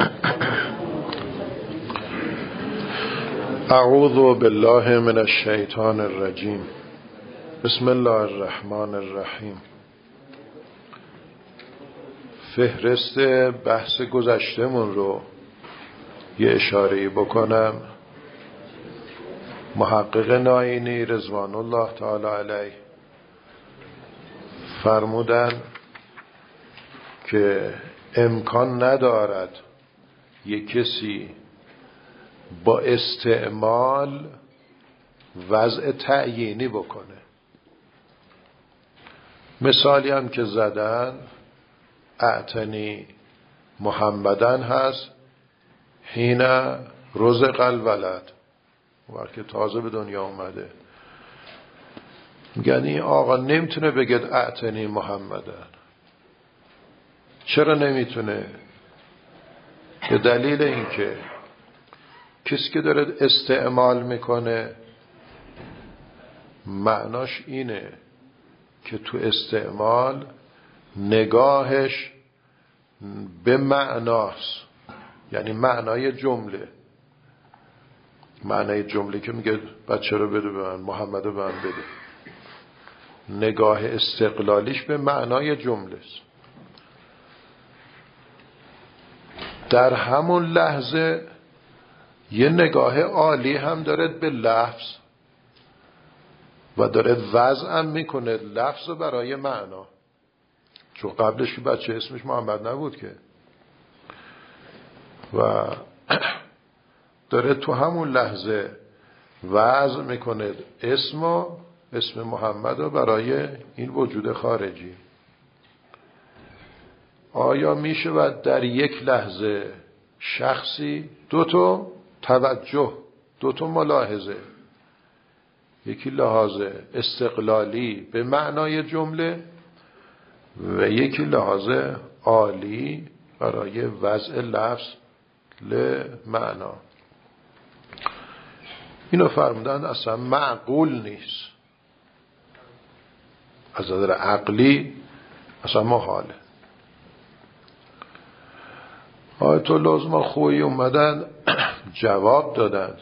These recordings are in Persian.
اعوذ بالله من الشیطان الرجیم. بسم الله الرحمن الرحیم. فهرست بحث گذشتمون رو یه اشاره‌ای بکنم. محقق ناینی رضوان الله تعالی علیه فرمودن که امکان ندارد یک کسی با استعمال وضع تعیینی بکنه. مثالی هم که زدن اعتنی محمدن هست حین رزق الولد، وقتی تازه به دنیا اومده. میگن این آقا نمیتونه بگه اعتنی محمدن. چرا نمیتونه؟ به دلیل اینکه کسی که داره استعمال میکنه معناش اینه که تو استعمال نگاهش به معناست، یعنی معنای جمله. معنای جمله که میگه بچه رو بده به من، محمد رو به من بده، نگاه استقلالیش به معنای جمله است. در همون لحظه یه نگاه عالی هم داره به لفظ و داره وضعم میکنه لفظ برای معنا، چون قبلش بچه اسمش محمد نبود که، و داره تو همون لحظه وضع میکنه اسم محمد رو برای این وجود خارجی. آیا میشه و در یک لحظه شخصی دوتا توجه، دوتا ملاحظه، یکی لحاظ استقلالی به معنای جمله و یکی لحاظ عالی برای وضع لفظ لمعنا، اینو فرمودن اصلا معقول نیست، از نظر عقلی اصلا محاله. آیت الله عظما خویی اومدن جواب دادن،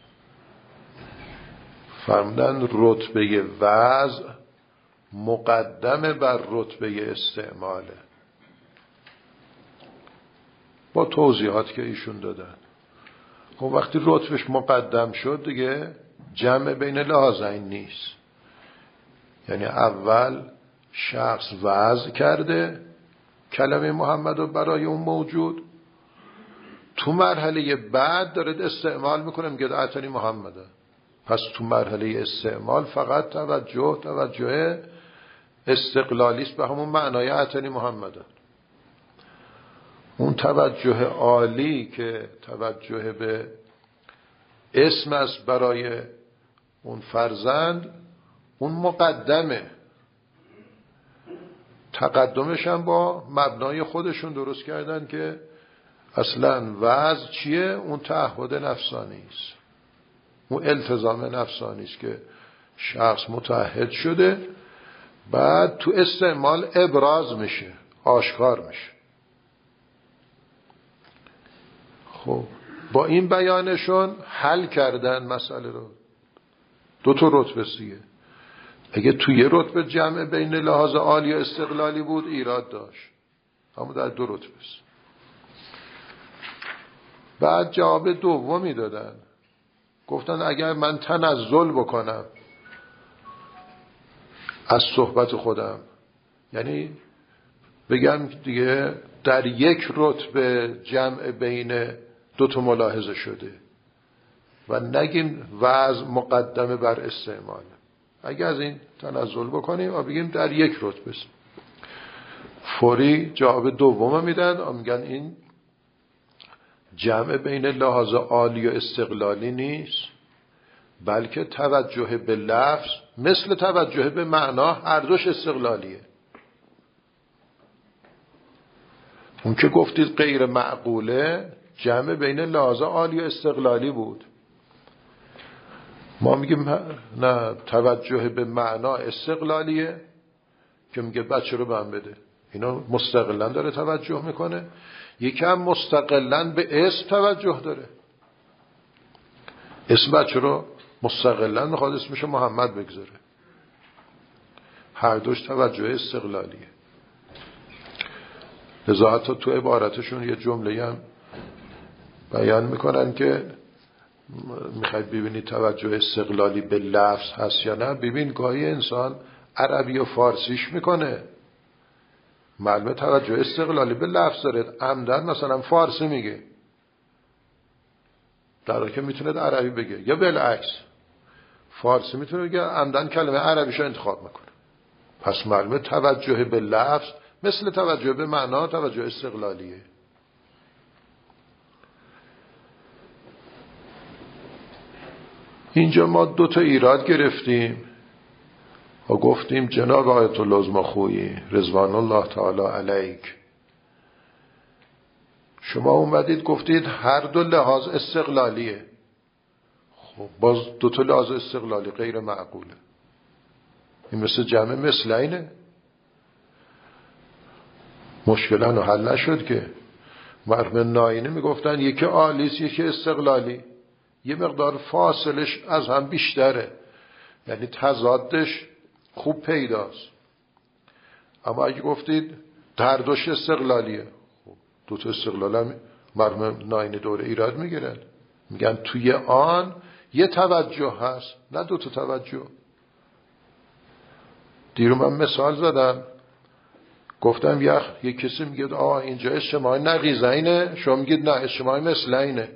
فرمودن رتبه وضع مقدمه بر رتبه استعماله، با توضیحات که ایشون دادن. خب وقتی رتبهش مقدم شد دیگه جمع بین لحاظین نیست، یعنی اول شخص وضع کرده کلمه محمد رو برای اون موجود، تو مرحله بعد داره استعمال میکنه میگه اعتنی محمده. پس تو مرحله استعمال فقط توجه استقلالیست به همون معنای اعتنی محمده. اون توجه عالی که توجه به اسم است برای اون فرزند، اون مقدمه. تقدمش هم با مبنای خودشون درست کردن که اصلا وضع چیه؟ اون تعهد نفسانی است، اون التزام نفسانی است که شخص متعهد شده، بعد تو استعمال ابراز میشه، آشکار میشه. خب با این بیانشون حل کردن مسئله رو. دو تا رتبه سیه. اگه توی رتبه جمع بین لحاظ عالی و استقلالی بود ایراد داشت، اما در دو رتبه است. بعد جواب دومی دادن، گفتن اگر من تنزل بکنم از صحبت خودم، یعنی بگم دیگه در یک رتبه جمع بین دو تا ملاحظه شده و نگیم وضع مقدمه بر استعمال، اگه از این تنزل بکنیم و بگیم در یک رتبه است، فوری جواب دوم میدن و میگن این جمع بین لحاظ عالی و استقلالی نیست، بلکه توجه به لفظ مثل توجه به معنا هر دوش استقلالیه. اون که گفتید غیر معقوله جمع بین لحاظ عالی و استقلالی بود، ما میگیم نه، توجه به معنا استقلالیه که میگه بچه رو به من بده، اینو مستقلاً داره توجه میکنه، یکی هم مستقلاً به اسم توجه داره. اسم بچه رو مستقلاً میخواد اسمشو محمد بگذاره. هر دوش توجه استقلالیه. لذا حتی تو عبارتشون یه جمله هم بیان میکنن که میخواید ببینید توجه استقلالی به لفظ هست یا نه، ببین گاهی انسان عربی و فارسیش میکنه، معلومه توجه استقلالی به لفظ داره، عمدن مثلا فارسی میگه در حالی که میتونه عربی بگه، یا بالعکس فارسی میتونه بگه عمدن کلمه عربیشو انتخاب میکنه. پس معلومه توجه به لفظ مثل توجه به معنا توجه استقلالیه. اینجا ما 2 ایراد گرفتیم و گفتیم جناب آیت الله عظماخویی رضوان الله تعالی علیک، شما اومدید گفتید هر 2 لحاظ استقلالیه. خب باز 2 لحاظ استقلالی غیر معقوله. این مثل جمع مثلینه. مشکلانو حل نشد که. مرحوم ناینی میگفتن یکی عالیست یکی استقلالی، یه مقدار فاصلش از هم بیشتره، یعنی تضادش خوب پیداست. اما اگه گفتید هر دوش استقلالیه، خب 2 استقلال هم مرحوم ناینی دوره ایراد میگیرن، میگن توی آن یه توجه هست نه 2 توجه. دیرو من مثال زدم، گفتم یه کسی میگه اینجا اجتماعی نقیضینه، شما میگید نه اجتماعی مثلینه.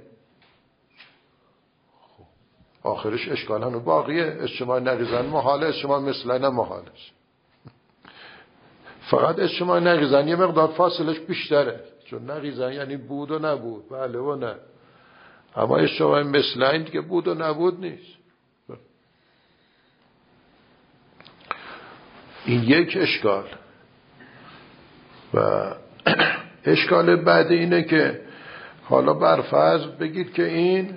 آخرش اشکال هم باقیه، اجتماع نقیضن محاله، اجتماع مثلین هم محاله است. فقط اجتماع نقیضن یه مقدار فاصلش بیشتره، چون نقیضن یعنی بود و نبود، بله و نه. اما اجتماع مثلین که بود و نبود نیست. این یک اشکال. و اشکال بعد اینه که حالا برفرض بگید که این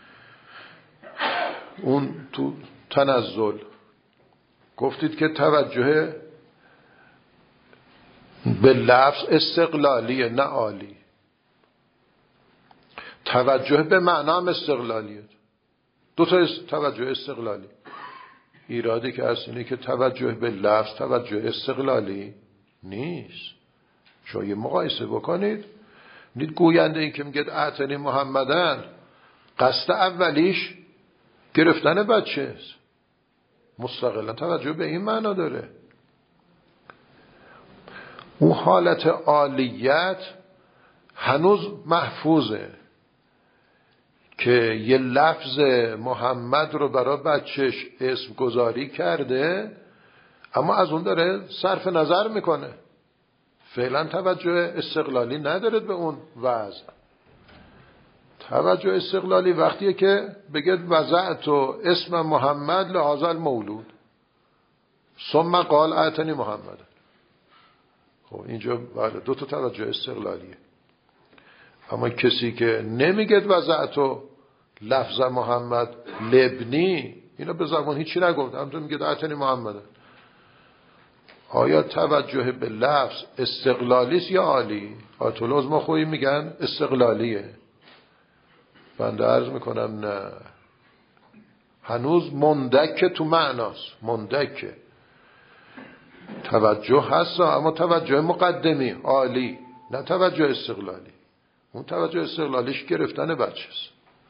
اون تو تنزل گفتید که توجه به لفظ استقلالیه نه عالی، توجه به معنام استقلالیه. 2 توجه استقلالی. ایرادی که هست اینه که توجه به لفظ توجه استقلالی نیست. شما یه مقایسه بکنید، نید گوینده این که میگه اعتنی محمدن قصد اولیش گرفتن بچه است، مستقلا توجه به این معنا داره. اون حالت عالیت هنوز محفوظه که یه لفظ محمد رو برای بچهش اسم گذاری کرده، اما از اون داره صرف نظر میکنه، فعلا توجه استقلالی نداره به اون وضع. توجه استقلالی وقتیه که بگید وضعت اسم محمد لهذا المولود ثم قال اعتنی محمد. خب اینجا بله 2 توجه استقلالیه. اما کسی که نمیگه وضعت لفظ محمد لبنی، اینا به زبان هیچی نگفت، همونطور میگه اعتنی محمد، آیا توجه به لفظ استقلالیست یا عالی؟ آیت الله عظماخویی میگن استقلالیه. بنده عرض میکنم نه، هنوز مندک تو معناست، مندک توجه هست اما توجه مقدمی عالی، نه توجه استقلالی. اون توجه استقلالیش گرفتن بچه است.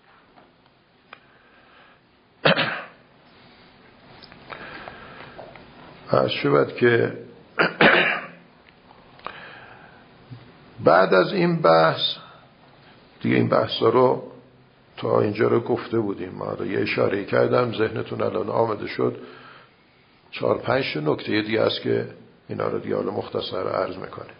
از شود که بعد از این بحث دیگه، این بحث رو تا اینجا رو گفته بودیم، ما رو یه اشاره کردم، ذهنتون الان آمده شد. 4-5 نکته دیگه است که اینا رو دیگه مختصر عرض میکنیم.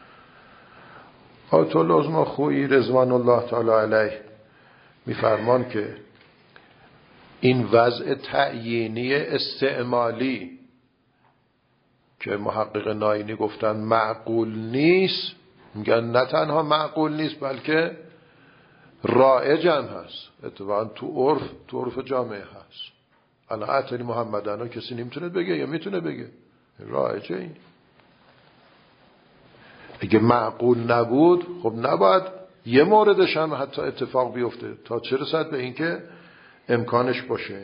آیت الله عظماخویی رضوان الله تعالی علیه میفرمان که این وضع تعیینی استعمالی که محقق ناینی گفتن معقول نیست، میگن نه تنها معقول نیست بلکه رایج هم هست، اتفاقا تو عرف جامعه هست. الان اعتنی محمدن کسی نمیتونه بگه یا میتونه بگه؟ رایجه این. اگه معقول نبود خب نباید یه موردش هم حتی اتفاق بیفته تا چه رسد به اینکه امکانش باشه.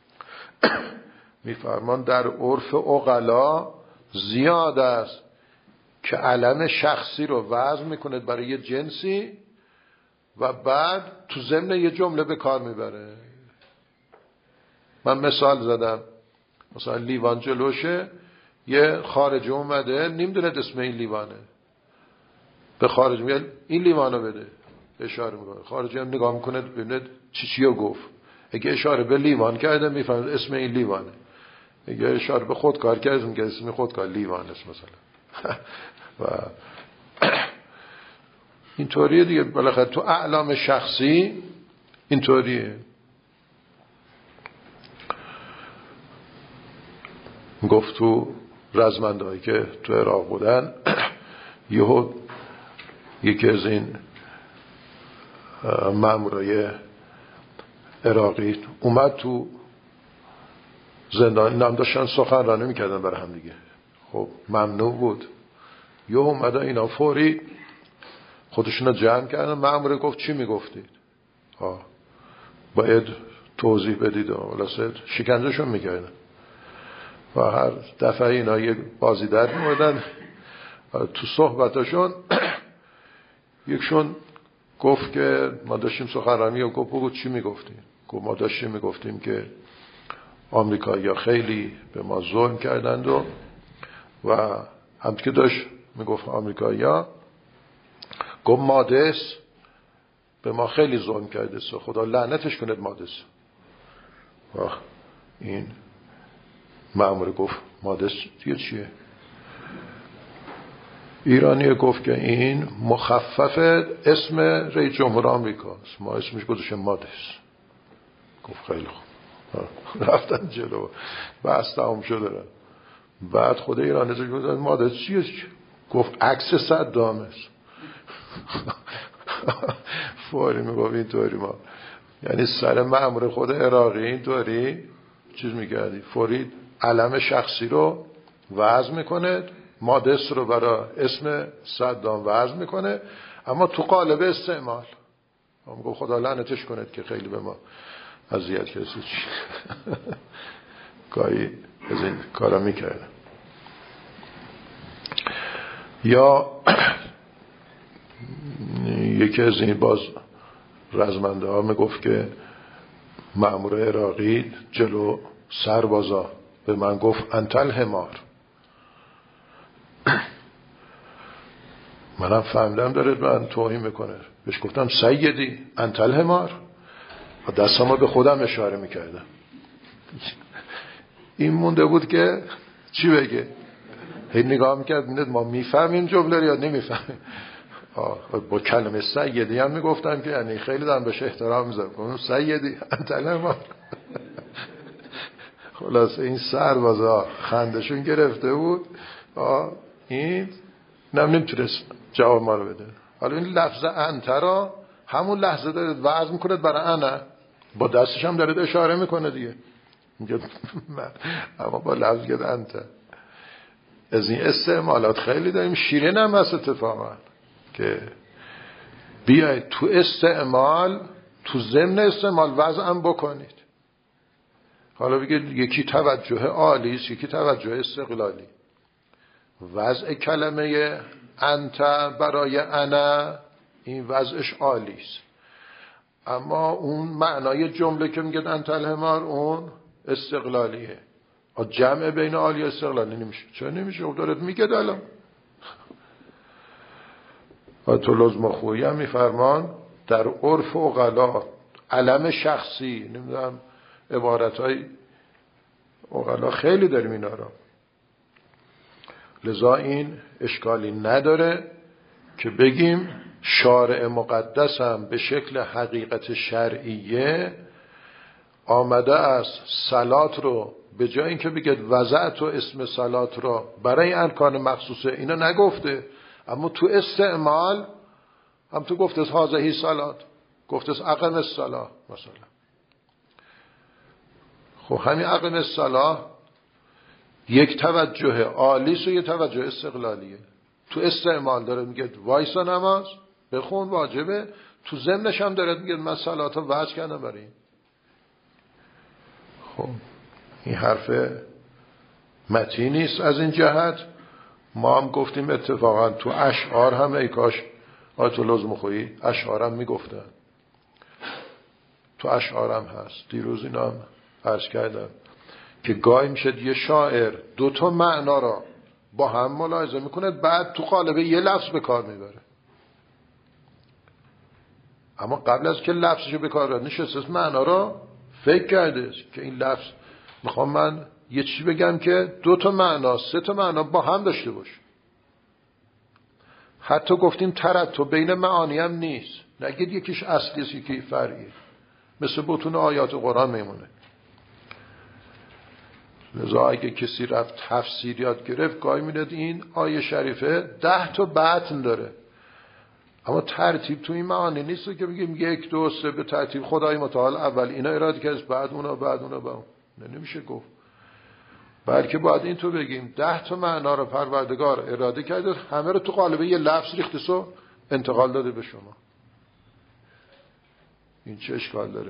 میفرمان در عرف عقلا زیاد است که علم شخصی رو وضع میکنه برای یه جنسی و بعد تو ضمن یه جمله به کار میبره. من مثال زدم، مثلا لیوان جلوشه، یه خارجی اومده نمیدونه اسم این لیوانه، به خارجی میگه این لیوانو بده، اشاره میکنه، خارجی هم نگاه میکنه ببینه چیو گفت. اگه اشاره به لیوان کرده میفهمه اسم این لیوانه، اگه اشاره به خودکار کرده میگه اسم خودکار لیوان است مثلا. و اینطوریه دیگه، بالاخره تو اعلام شخصی اینطوریه. گفت تو رزمندهایی که تو عراق بودن یکی از این مامورای عراقی اومد تو زندان، نام داشتن سخنرانی میکردن برای هم دیگه، خب ممنوع بود. اومدن اینا فوری خودشون رو جمع کردن. مامور گفت چی میگفتید؟ باید توضیح بدید. خلاصه شکنجهشون میکردن و هر دفعه اینا یک بازی در میوردن. تو صحبتاشون یکشون گفت که ما داشتیم سخنرانی و گفت بگو چی میگفتیم؟ گفت ما داشتیم میگفتیم که آمریکایی‌ها خیلی به ما ظلم کردند و هم که داشت میگفت آمریکایی‌ها، گفت مادس به ما خیلی ظلم کرده، خدا لعنتش کنه مادس. این مأمور گفت مادس دیگه چیه؟ ایرانی گفت که این مخفف اسم رئیس جمهور آمریکاست، ما اسمش گذاشتیم مادس. گفت خیلی خوب. رفتن جلو، بحث تمام شده. بعد خود ایرانی گفت مادس چیه؟ گفت عکس صدام است. فوری میگفت اینطوری ما، یعنی سر مأمور خود عراقی اینطوری چیز میکردی، فوری علم شخصی رو وضع میکنه، مادس رو برای اسم صدام وضع میکنه، اما تو قالب استعمال. هم گفت خدا لعنتش کنه که خیلی به ما اذیت کسی چی. گاهی از این کارا میکرده. یا یکی از این باز رزمنده ها میگفت که مأمور عراقی جلو سربازا به من گفت انتل همار. منم فهمیدم داره من توهین میکنه، بهش گفتم سیدی انتل همار و دستم به خودم اشاره میکردم. این مونده بود که چی بگه، هی نگاه میکرد میدید ما میفهمیم جمله یا نمیفهمیم. با کلمه سیدی هم میگفتم که یعنی خیلی دارم بهش احترام میذارم، گفتم سیدی انتل همار. خلاص این سربازا خندشون گرفته بود، این نمیتونست جواب ما رو بده. حالا این لفظ انت را همون لحظه دارید وضع میکنید برای انا، با دستش هم دارید اشاره میکنه دیگه، اما با لفظ گید انت. از این استعمالات خیلی داریم. شیرین هم هست اتفاقا که بیاید تو استعمال، تو ضمن استعمال وضع هم بکنید. حالا بگید یکی توجه عالی است، یکی توجه استقلالی. وضع کلمه انت برای انا این وضعش عالی است، اما اون معنای جمله که میگه انت الحمار اون استقلالیه. جمع بین عالی و استقلالی نمیشه. چرا نمیشه؟ خب دارد میگه الان. آیت الله المخویی هم میفرمان در عرف عقلا علم شخصی، نمیدونم عبارتهای عقلا خیلی داریم اینا را، لذا این اشکالی نداره که بگیم شارع مقدس هم به شکل حقیقت شرعیه آمده است صلات رو به جای اینکه بگید وضعت و اسم صلات رو برای ارکان مخصوصه اینا نگفته، اما تو استعمال هم تو گفته از هازهی صلات، گفته از اقم الصلاة مثلا. خب همین اقم الصلاة یک توجه عالیست و یک توجه استقلالیه. تو استعمال داره میگه وایسا نماز بخون واجبه، تو ضمنش هم داره میگه من صلاتو وجه کردم برای این. خب این حرف متین نیست. از این جهت ما هم گفتیم اتفاقا تو اشعار هم ای کاش آیت الله زمخویی اشعار هم میگفتن، تو اشعار هم هست. دیروز اینا هم عرض کردم که گاهی میشه یه شاعر دوتا معنا را با هم ملاحظه میکنه، بعد تو قالب یه لفظ به کار میبره، اما قبل از که لفظشو به کار بره نشسته معنا را فکر کرده که این لفظ میخوام من یه چی بگم که دوتا معنا سه تا معنا با هم داشته باشه. حتی گفتیم ترتب بین معانی هم نیست، نگید یکیش اصلی است یکی فرعیه، مثل بطون آیات قرآن میمونه. لذا اگه کسی رفت تفسیر یاد گرفت گاهی میداد این آیه شریفه 10 تا متن داره، اما ترتیب تو این معانی نیست که بگیم 1 2 3 به ترتیب خدای متعال اول اینا اراده کرد بعد اونا بعد اونا بعد اون. نمیشه گفت، بلکه باید این تو بگیم 10 تا معنا رو پروردگار اراده کرده، همه رو تو قالب یه لفظ ریخته سو انتقال داده به شما. این چه اشکال داره؟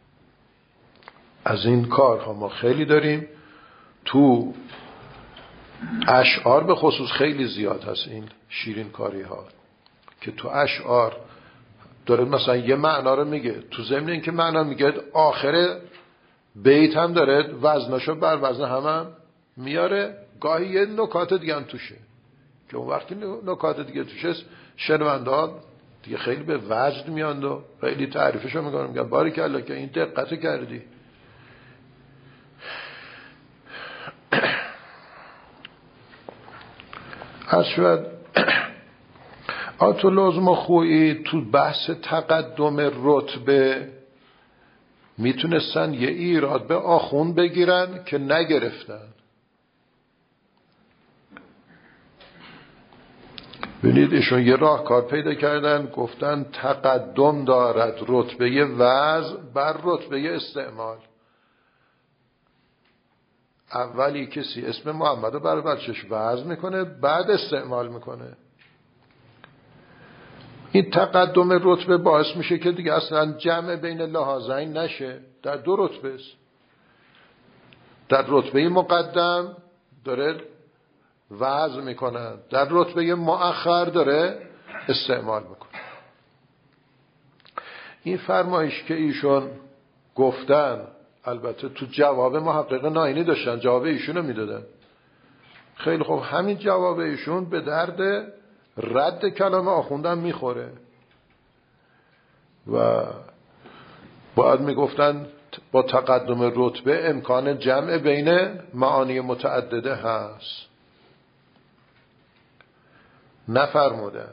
از این کارها ما خیلی داریم، تو اشعار به خصوص خیلی زیاد هست این شیرین کاری ها که تو اشعار داره مثلا یه معنا رو میگه، تو ضمن این که معنا میگه آخر بیت هم داره وزنشو بر وزن هم میاره، گاهی یه نکات دیگه هم توشه که اون وقتی نکات دیگه توشه شنونده دیگه خیلی به وجد میاند و خیلی تعریفشو میکنن، میگن باریکلا که این دقت کردی. شاید آیت الله زمخویی تو بحث تقدم رتبه میتونستن یه ایراد به آخوند بگیرن که نگرفتن. ببینید ایشون یه راهکار پیدا کردن، گفتن تقدم دارد رتبه وضع بر رتبه استعمال. اولی کسی اسم محمد رو برای بچهش وضع میکنه بعد استعمال میکنه. این تقدم رتبه باعث میشه که دیگه اصلا جمع بین لحاظین نشه، در 2 رتبه است. در رتبه مقدم داره وضع میکنه، در رتبه مؤخر داره استعمال میکنه. این فرمایش که ایشون گفتن البته تو جواب محقق ناینی داشتن، جواب ایشونو میدادن. خیلی خوب، همین جواب ایشون به درد رد کلام آخوندم میخوره و باید میگفتن با تقدم رتبه امکان جمع بین معانی متعدده هست. نفرمودن.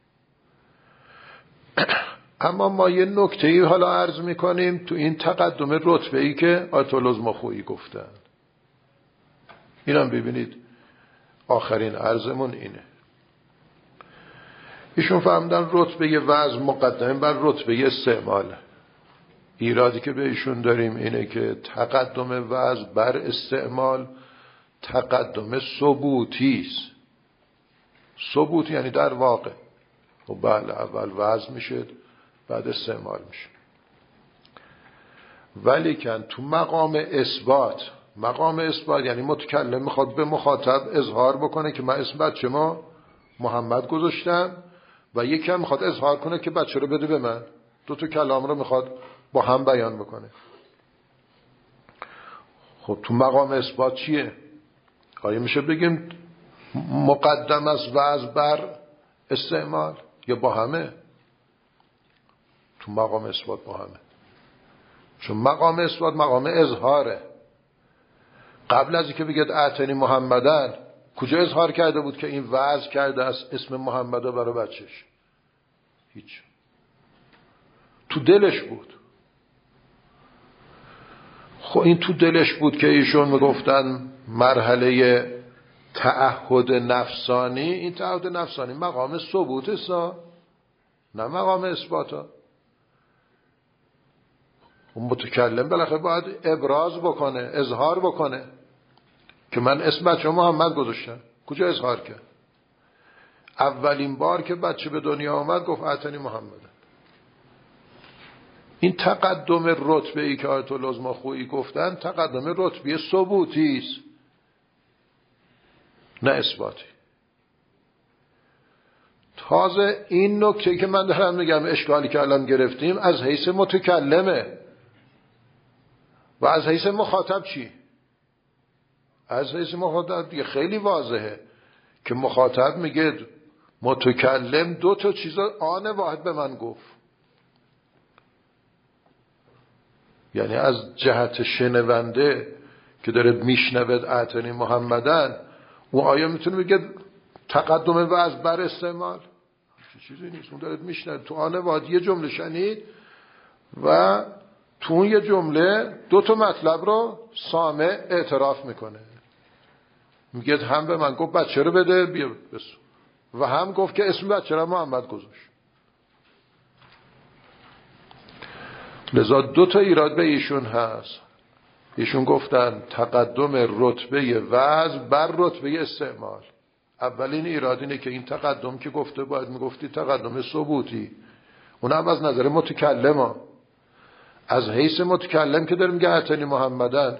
اما ما یه نکته‌ای حالا عرض میکنیم تو این تقدم رتبه‌ای که آیت الله زمخویی گفتن. اینم ببینید آخرین عرضمون اینه. ایشون فهمیدن رتبه وضع مقدم بر رتبه استعمال. ایرادی که به ایشون داریم اینه که تقدم وضع بر استعمال تقدم ثبوتی است. ثبوت یعنی در واقع. و بله اول وضع میشه بعد استعمال میشه. ولیکن تو مقام اثبات یعنی متکلم میخواد به مخاطب اظهار بکنه که من اسم بچه ما محمد گذاشتم و یکی هم میخواد اظهار کنه که بچه رو بده به من. 2 تا کلام رو میخواد با هم بیان بکنه. خب تو مقام اثبات چیه؟ آیا میشه بگیم مقدم از وضع بر استعمال یا با همه؟ تو مقام اثبات با همه، چون مقام اثبات مقام اظهاره. قبل از اینکه بگید اعتنی محمدن کجا اظهار کرده بود که این وضع کرده از اسم محمد برای بچهش؟ هیچ. تو دلش بود. خب این تو دلش بود که ایشون میگفتن مرحله تعهد نفسانی، این تعهد نفسانی مقام ثبوت است نه مقام اثبات. متکلم بالاخره باید ابراز بکنه، اظهار بکنه که من اسم بچه محمد گذاشتم. کجا اظهار کرد؟ اولین بار که بچه به دنیا آمد گفت اعطنی محمد. این تقدم رتبه ای که آیت العظما خویی گفتن تقدم رتبه ثبوتی است، نه اثباتی. تازه این نکته که من دارم میگم، اشکالی که الان گرفتیم از حیث متکلمه و از حیث مخاطب چی؟ از حیث مخاطب دیگه خیلی واضحه که مخاطب میگه متکلم دو تا چیز آن واحد به من گفت. یعنی از جهت شنونده که داره میشنود اعطنی محمدن، اون آیا میتونه بگه تقدم وعظ بر استعمال؟ چیزی نیست. اون داره میشنود تو آن واحد یه جمله شنید و تو اون یه جمله دو تا مطلب رو سامع اعتراف میکنه، میگه هم به من گفت بچه رو بده بیا بسو، و هم گفت که اسم بچه رو محمد گذاشت. لذا دو تا ایراد به ایشون هست. ایشون گفتن تقدم رتبه وعظ بر رتبه استعمال. اولین ایراد اینه که این تقدم که گفته باید میگفتی تقدم ثبوتی، اون هم از نظر متکلم ها. از حیث متکلم که داریم میگه اعطنی محمدن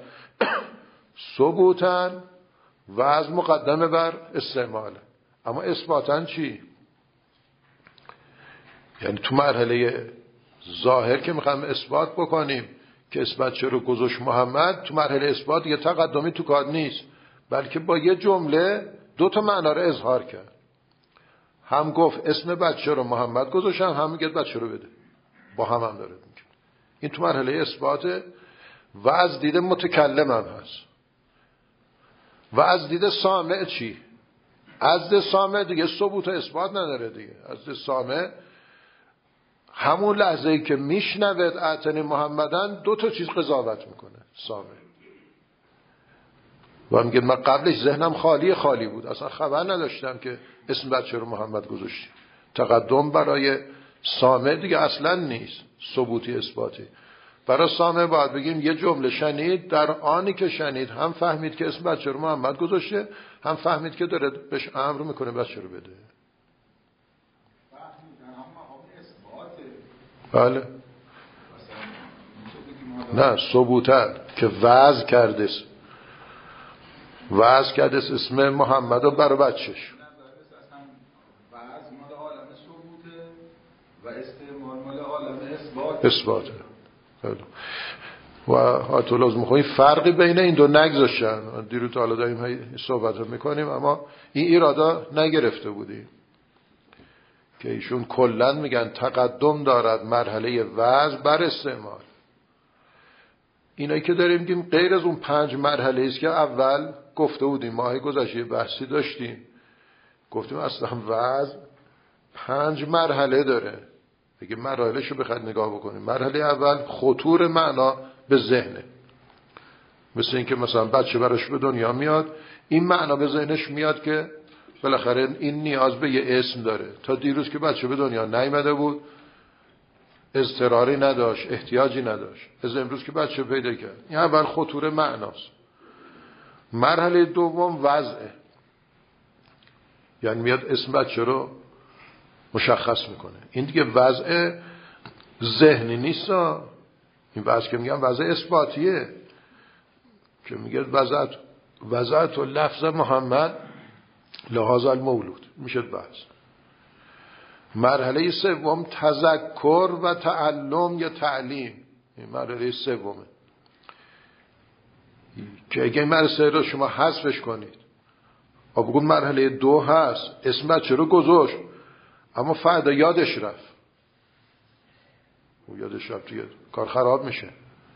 ثبوتن وعظ مقدمه بر استعمال. اما اثباتن چی؟ یعنی تو مرحله ظاهر که میخوایم اثبات بکنیم که اثبات چرا گذاشت محمد، تو مرحله اثبات یه تقدمی تو کار نیست، بلکه با یه جمله دو تا معنا رو اظهار کرد. هم گفت اسم بچه رو محمد گذاشتم، هم میگه بچه رو بده، با هم داره میگه. این تو مرحله اثبات. و از دید متکلم هم هست. و از دید سامع چی؟ از دید سامع دیگه ثبوت و اثبات نداره دیگه. از دید سامع همون لحظه ای که میشنود اعطنی محمدن دو تا چیز قضاوت میکنه سامع و میگه من قبلش ذهنم خالی بود، اصلا خبر نداشتم که اسم بچه رو محمد گذاشتی. تقدم برای سامع دیگه اصلا نیست ثبوتی اثباتی. برای سامع باید بگیم یه جمله شنید، در آنی که شنید هم فهمید که اسم بچه رو محمد گذاشته، هم فهمید که داره بهش امر میکنه بچه رو بده. بله. نه ثبوتن که وعظ کرده اسم محمد رو برای بچهش. وعظ مال عالم ثبوته و استعمال مال عالم اثباته. و آیت العظما خویی فرقی بین این دو نگذاشتن. دیروز تا حالا داریم صحبت رو میکنیم اما این ایرادا نگرفته بودیم که ایشون کلن میگن تقدم دارد مرحله وعظ بر استعمال. اینایی که داریم میگیم غیر از اون 5 مرحله است که اول گفته بودیم، ماه گذشته بحثی داشتیم گفتیم اصلا وعظ 5 مرحله داره. اگه مراحلش رو بخواد نگاه بکنیم، مرحله اول خطور معنا به ذهنه، مثل این که مثلا بچه براش به دنیا میاد، این معنا به ذهنش میاد که بالاخره این نیاز به یه اسم داره. تا دیروز که بچه به دنیا نیامده بود اضطراری نداشت، احتیاجی نداشت، از امروز که بچه پیدا کرد. این اول خطور معناست. مرحله دوم وضعه، یعنی میاد اسم بچه رو مشخص میکنه. این دیگه وضع ذهنی نیست. این وضع که میگم وضع اثباتیه که میگه وضعت و لفظ محمد لحاظ المولود میشه بحث. مرحله سوم تذکر و تعلم یا تعلیم. این مرحله سومه که اگه این مرحله رو شما حذفش کنید بگید مرحله 2 هست، اسم بچه رو گذاشت اما فردا یادش رفت دیگه کار خراب میشه.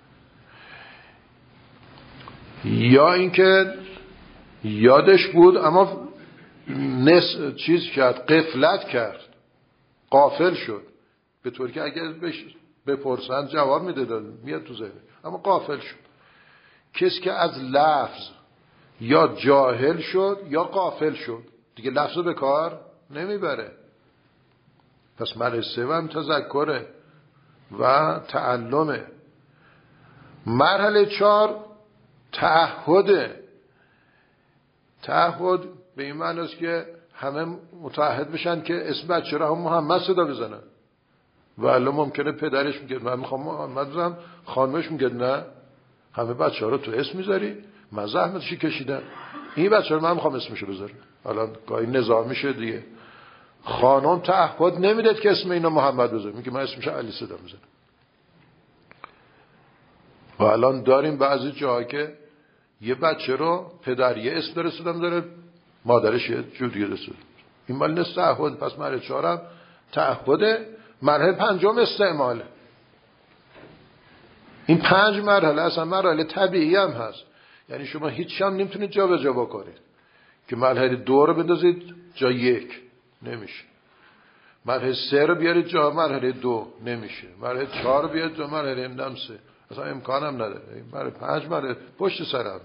یا اینکه یادش بود اما چیز کرد، غفلت کرد، غافل شد، به طور که اگر بپرسند جواب میده میاد تو ذهن، اما غافل شد. کسی که از لفظ یا جاهل شد یا غافل شد دیگه لفظ رو به کار نمیبره. پس مرحله 3 هم تذکره و تعلمه. مرحله 4 تعهد به این معنی است که همه متعهد بشن که اسم بچه را هم محمد صدا بزنن. ولی ممکنه پدرش میگه من میخوام محمد بزنم، خانمش میگه نه همه بچه ها رو تو اسم میذاری، من زحمتشی کشیدم، این بچه رو من میخوام اسمشو بذارم. الان گاهی نظامی شد دیگه، خانم تعهد نمیداد که اسم اینو محمد بذاره، میگه من اسمش علی صدا میذارم. و الان داریم بعضی جاها که یه بچه رو پدر یه اسم داره صدا میذاره، مادرش یه جور دیگه رسید. این مال نیست تعهد. پس مرحله 4 تعهده، مرحله 5 استعماله. این 5 مرحله اصلا مرحله طبیعی هم هست، یعنی شما هیچ هم نمیتونید جا به جا بکنید که مرحله 2 رو بندازید جا 1 نمیشه، مرحله 3 رو بیارید جا مرحله 2 نمیشه، مرحله 4 رو بیارید جا مرحله 3 اصلا امکان هم نداره. مرحله 5 مرحله پشت سر هم.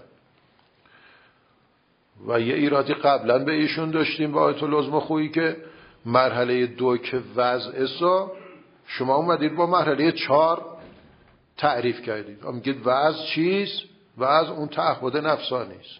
و یه ایرادی قبلا به ایشون داشتیم با آیت العظمی خویی که مرحله 2 که وضع شما اومدید با مرحله 4 تعریف کردید. میگید وضع چیست؟ وضع اون تعهد نفسانی است.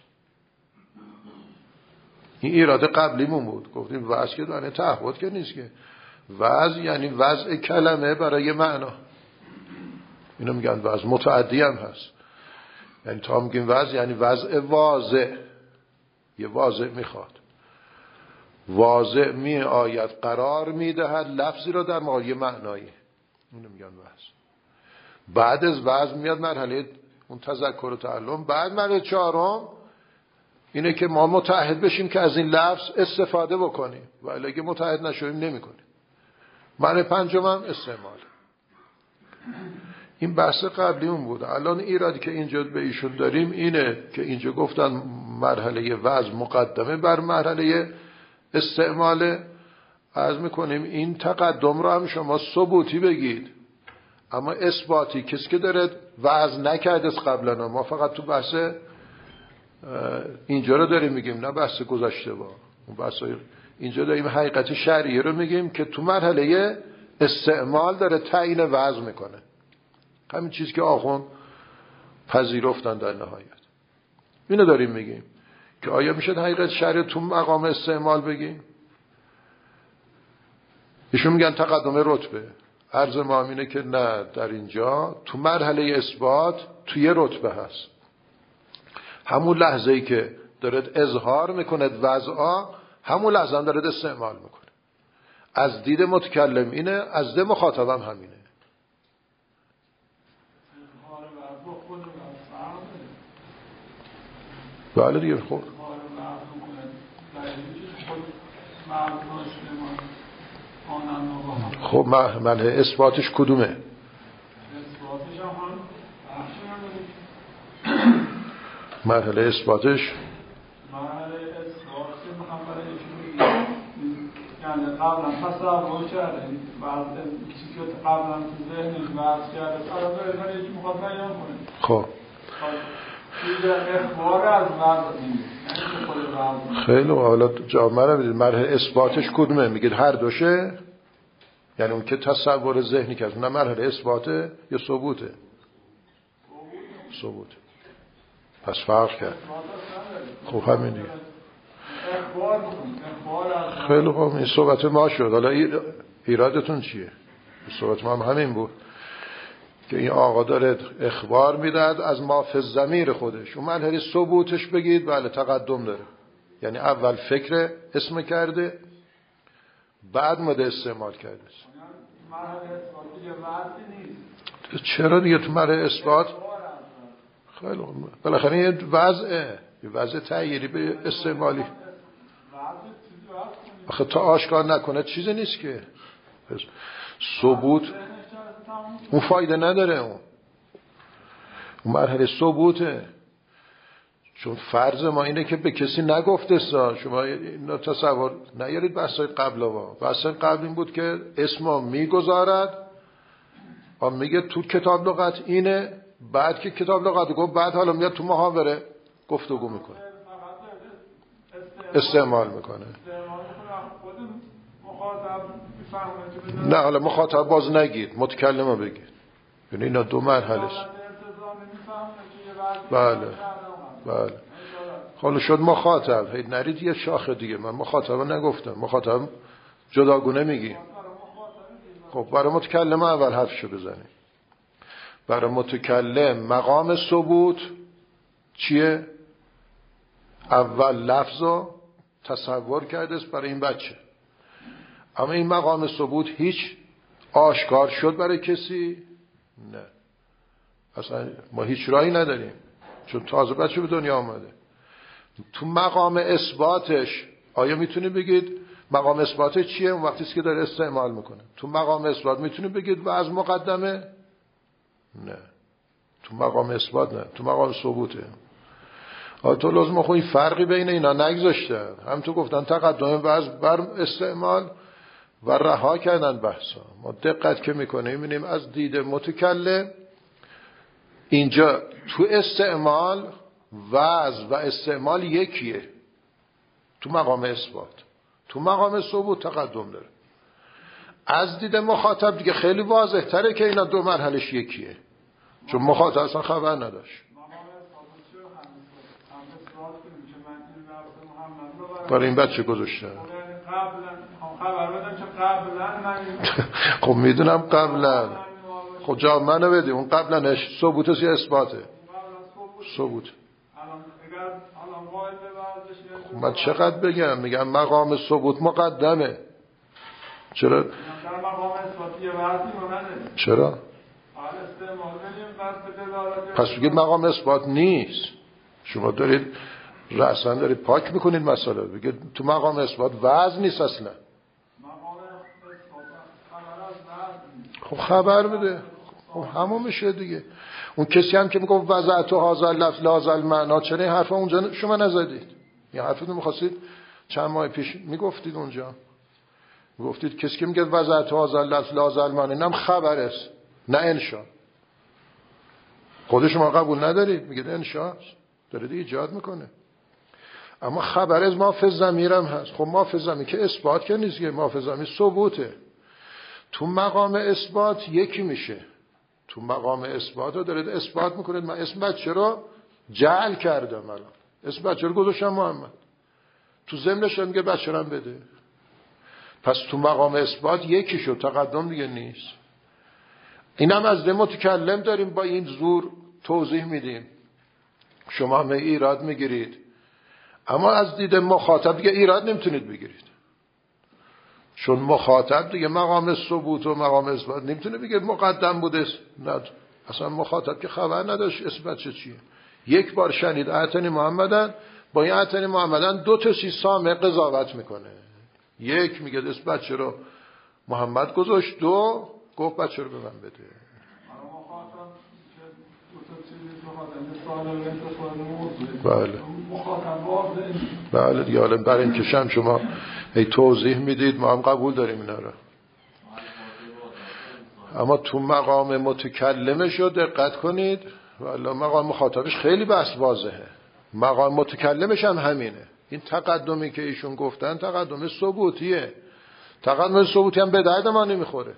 این ایراد قبلیمون بود، گفتیم وضع که دانه تعهد که نیست که، وضع یعنی وضع کلمه برای معنا. اینو میگن وضع متعدی هم هست، یعنی تا میگیم وضع یعنی وضع واضح، یه واضع میخواد، واضع می آید قرار میدهد لفظی را در مقابل معنایی، اینو میگن وضع. بعد از وضع میاد مرحله اون تذکر و تعلم. بعد مرحله 4 اینه که ما متعهد بشیم که از این لفظ استفاده بکنیم، ولی اگه متعهد نشویم نمی کنیم. مرحله 5 هم استعمال. این بحث قبلی اون بود. الان ایرادی که اینجا به ایشون داریم اینه که اینجا گفتن مرحله وضع مقدمه بر مرحله استعمال. عرض میکنیم این تقدم رو هم شما ثبوتی بگید، اما اثباتی کسی که داره وضع نکرده از قبلا. ما فقط تو بحث اینجا رو داریم میگیم، نه بحث گذشته با اون بحث. اینجا داریم حقیقت شرعی رو میگیم که تو مرحله استعمال داره تعیین وضع میکنه، همین چیز که آخوند پذیرفتن در نهایت. اینو داریم میگیم که آیا میشه حقیقت شرعی تو مقام استعمال بگیم؟ ایشون میگن تقدم رتبه. عرض ما اینه که نه، در اینجا تو مرحله اثبات توی رتبه هست. همون لحظه‌ای که دارد اظهار میکند وضعا، همون لحظه هم دارد استعمال میکنه. از دید متکلم اینه، از دید مخاطبم همینه. بله دیگه. خب مرحله اثباتش کدومه؟ مرحله اثباتش یعنی قبلا تصور کرده بعد چیزی که قبلا تو ذهنش وضع کرده الان داره یکی میخواد بیان کنه. خب چیز اخبار از وضع نیست. خیلی حالا جامعه رو میدید مرحله اثباتش کدومه؟ میگید هر دوشه، یعنی اون که تصور ذهنی کرد نه مرحله اثباته یا ثبوته؟ ثبوت. پس فرق کرد. خب همین دیگه. خیلی خوب، این صحبت ما شد. حالا ایرادتون چیه؟ صحبت ما هم همین بود که این آقا داره اخبار میداد از ما فی الضمیر خودش. اون مرحله ثبوتش بگید بله تقدم داره، یعنی اول فکر اسم کرده بعد مده استعمال کرده. مرحله اثباتی یه وضعی نیست. چرا دیگه تو مرحله اثبات؟ خیلی خوب، بالاخره یه وضعه، یه وضع تغییری به استعمالی. آخه تا آشکار نکنه چیزی نیست که ثبوت اون فایده نداره. اون مرحله ثبوته، چون فرض ما اینه که به کسی نگفته. شما اینو تصور نیارید. بحثای قبل ما، بحث قبل این بود که اسم میگذارد و میگه تو کتاب لغت اینه، بعد که کتاب لغت گفت بعد حالا میاد تو محاوره گفتگو میکنه، استعمال میکنه. نه حالا مخاطب باز نگید، متکلم رو بگید. یعنی اینا دو مرحله است. بله بله حالا شد مخاطب، هی نرید یه شاخه دیگه. من مخاطب نگفتم، مخاطب جداگونه میگی. خب برای متکلم اول حرفشو بزنی. برای متکلم مقام ثبوت چیه؟ اول لفظو تصور کرده است برای این بچه، اما این مقام ثبوت هیچ آشکار شد برای کسی؟ نه، اصلا ما هیچ راهی نداریم، چون تازه بچه به دنیا آمده. تو مقام اثباتش آیا میتونی بگید مقام اثباتش چیه؟ اون وقتی که داره استعمال میکنه. تو مقام اثبات میتونی بگید و از مقدمه؟ نه، تو مقام اثبات نه، تو مقام ثبوته. تو لازم خب این فرقی بین اینا نگذاشتن، هم تو گفتن تقدم وضع بر استعمال و رها کردن بحثا. ما دقت که میکنیم میبینیم از دید متکلم اینجا تو استعمال وضع و استعمال یکیه تو مقام اثبات، تو مقام ثبوت تقدم داره. از دید مخاطب دیگه خیلی واضح تره که اینا دو مرحلش یکیه، چون مخاطب اصلا خبر نداشت. برای این بچه گذاشتن. خب میدونم قبلا. خب جواب منو بده، اون قبلنش ثبوتش یا اثباته؟ ثبوت. خب من چقدر بگم؟ میگم مقام ثبوت مقدمه. چرا؟ چرا؟ پس بگید مقام اثبات نیست. شما دارید رأساً دارید پاک میکنید مسئله. بگید تو مقام اثبات وضع نیست اصلا. خب خبر بده. خب همون میشه دیگه. اون کسی هم که میگه وضعت و هذا اللفظ لهذا المعنا، چرا این حرفا اونجا شما نزدید؟ این حرفتون می‌خواستید چند ماه پیش میگفتید اونجا. گفتید کسی که میگه وضعت و هذا اللفظ لهذا المعنا اینم خبر است نه انشا. خود شما قبول ندارید، میگید انشا داره ایجاد میکنه. اما خبر از ما فی الضمیر هم هست. خب ما فی الضمیر که اثبات که نیست، که ما فی الضمیر ثبوته. تو مقام اثبات یکی میشه. تو مقام اثبات رو دارید اثبات میکنید. من اسم بچه رو جعل کردم، الان اسم بچه رو گذاشتم محمد، تو ضمنش میگه بچه رو هم بده. پس تو مقام اثبات یکی شد، تقدم دیگه نیست. اینم از متکلم داریم با این زور توضیح میدیم، شما هم ایراد میگیرید. اما از دید مخاطب دیگه ایراد نمیتونید بگیرید، چون مخاطب دیگه مقام ثبوت و مقام اثبات نمیتونه بگه مقدم بوده. نه، اصلا مخاطب که خبر نداشت اسم بچه چیه. یک بار شنید اعتنی محمدن، با این اعتنی محمدن دو تا چیز سامع قضاوت میکنه. یک میگه اسم بچه رو محمد گذاشت، دو گفت بچه رو به من بده. بله بله دیگه. حالا برای این کشم شما هی توضیح میدید، ما هم قبول داریم اینا رو. اما تو مقام متکلمش رو دقت کنید، والله مقام مخاطبش خیلی بس واضحه. مقام متکلمش هم همینه. این تقدمی که ایشون گفتن تقدم ثبوتیه. تقدم ثبوتی هم به درد ما نمیخوره.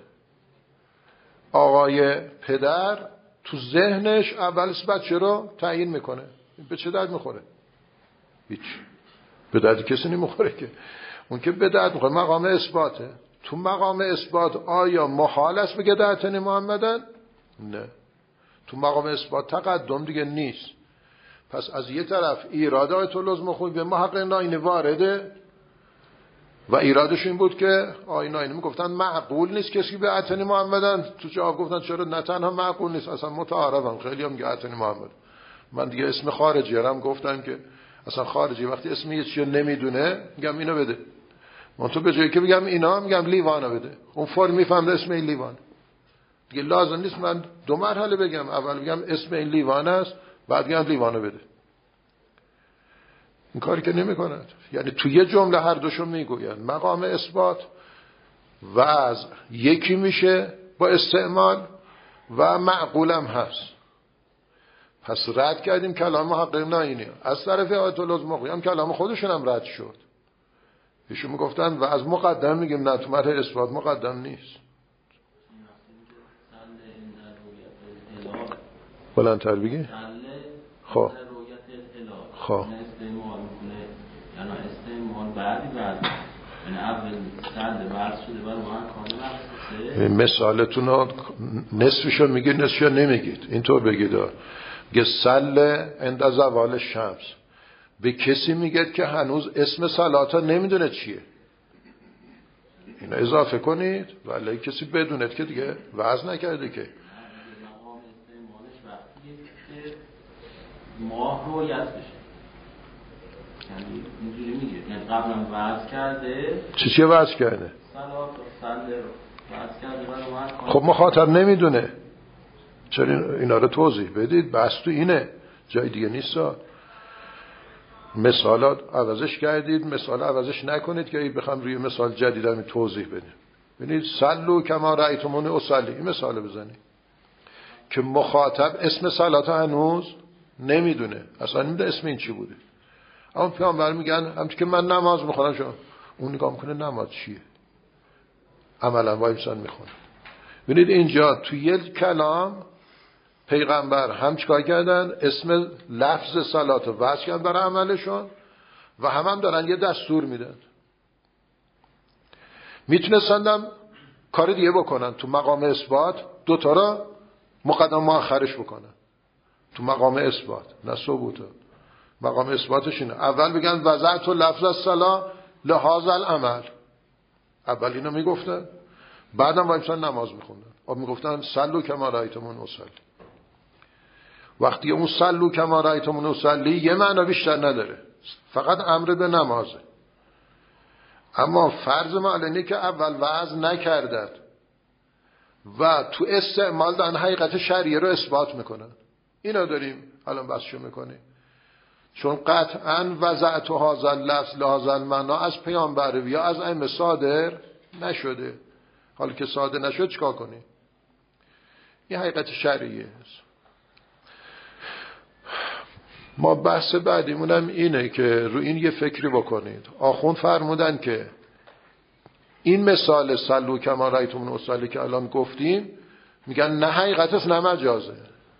آقای پدر تو ذهنش اول بچه رو تعیین میکنه، به چه درد میخوره؟ هیچ، به درد کسی نمیخوره که. اون که به درد میخوره مقام اثباته. تو مقام اثبات آیا محال است بگه دعتنی محمدن؟ نه، تو مقام اثبات تقدم دیگه نیست. پس از یه طرف ایراد آیت لازم خوبی به محقق ناینی وارده و ایرادش این بود که آیین ناینی میگفتن معقول نیست کسی به دعتنی محمدن. تو جواب گفتن چرا؟ نه تنها معقول نیست، اصلا متعارفم. خیلی هم میگه دعتنی محمد. من دیگه اسم خارجی هم گفتن که اصلا خارجی وقتی اسم یه چیزی نمیدونه میگم اینو بده. من تو به جایی که بگم اینا میگم لیوانو بده، اون فور میفهمه اسم این لیوان. دیگه لازم نیست من دو مرحله بگم، اول بگم اسم این لیوان است بعد بگم لیوانو بده. این کاری که نمی‌کند. یعنی تو یه جمله هر دوشو میگوین. مقام اثبات وضع یکی میشه با استعمال و معقولم هست. پس رد کردیم کلام محقق ناینی. از طرف آیت الله مقیم کلام خودشون هم رد شد. ایشون میگفتن و از مقدم میگیم نه، تو مرحله اثبات مقدم نیست. بلندتر بگی؟ خب بعدی بعد این اول سند ورز شده برای من کامل مثالتون رو نصفشو میگید نصفشو نمیگید. اینطور بگید که سل عند زوال شمس به کسی میگید که هنوز اسم صلاتا نمیدونه چیه، اینو اضافه کنید ولی کسی بدوند که دیگه وعظ نکرده که ماه رویت بشه، یعنی اینجوری میگه یعنی قبلا وعظ کرده چی وعظ کرده؟ صلات و سنده رو وعظ کرده برای من. خب مخاطب نمیدونه، چرا اینا رو توضیح بدید؟ بس تو اینه، جای دیگه نیست. مثالات عوضش کردید، مثال عوضش نکنید که بخوام روی مثال جدیدم توضیح بدیم. ببینید صلوا کما رأیتمونی اصلی، این مثال بزنید که مخاطب اسم صلات هنوز نمیدونه، اصلا نمیدونه اسم این چی بوده. اما پیامبر میگن همچون که من نماز میخونم شما اون نگاه میکنه نماز چیه، عملا وای انسان میخونه. ببینید اینجا تو یک کلام پیغمبر هم چیکار کردن؟ اسم لفظ صلات رو وضع کردن برای عملشون و هم دارن یه دستور میدن. میتونستندم کار دیگه بکنن، تو مقام اثبات دوتا را مقدم مؤخرش بکنن. تو مقام اثبات نه ثبوت، مقام اثباتش اینه اول بگن وضعت لفظ الصلاه لهذا العمل، اول اینو میگفتن، بعدم با انسان نماز میخوندن و میگفتن صلوا کما رأیتمون اصلی. وقتی اون صلوا کما رأیتمون اصلی یه معنا بیشتر نداره، فقط امر به نمازه. اما فرض معلنی که اول وعظ نکردن و تو استعمال دارن حقیقت شرعیه رو اثبات میکنن، اینا داریم الان بحثشو میکنیم. چون قطعا وضعت هذا اللفظ لهذا المعنا از پیامبر یا از ائمه صادر نشده. حالا که صادر نشد چیکار کنیم؟ این حقیقت شرعیه. ما بحث بعدیمونم اینه که رو این یه فکری بکنید. آخوند فرمودن که این مثال صلوا کما رأیتمون اصلی که الان گفتیم، میگن نه حقیقتش نه مجازه،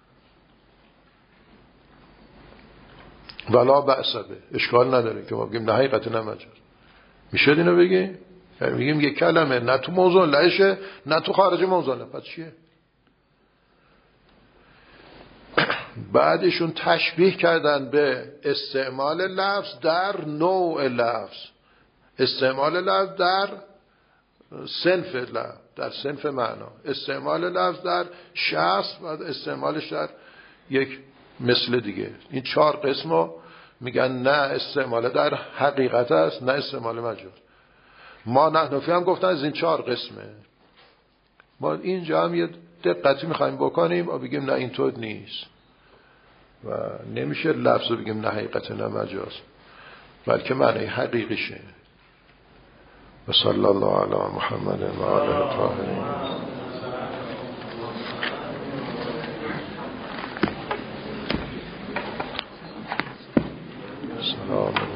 ولا بأس به، اشکال نداره که ما بگیم نه حقیقت نه مجاز. میشه اینو بگیم؟ یعنی میگیم یک کلمه نه تو موضوع لهشه نه تو خارج موضوع له، پس چیه؟ بعدشون تشبیه کردن به استعمال لفظ در نوع لفظ، استعمال لفظ در صنف لفظ، در صنف معنا، استعمال لفظ در شخص و استعمالش در یک مثل دیگه. این 4 قسمو میگن نه استعمال در حقیقت است نه استعمال مجاز. ما نحنفی هم گفتن از این 4 قسمه. ما اینجا هم یه دقتی میخوایم بکنیم و بگیم نه اینطور نیست و نمیشه لفظ رو بگیم نه حقیقت نه مجاز، بلکه معنی حقیقیشه. و صلی الله علی محمد و آله الطاهرین. سلام.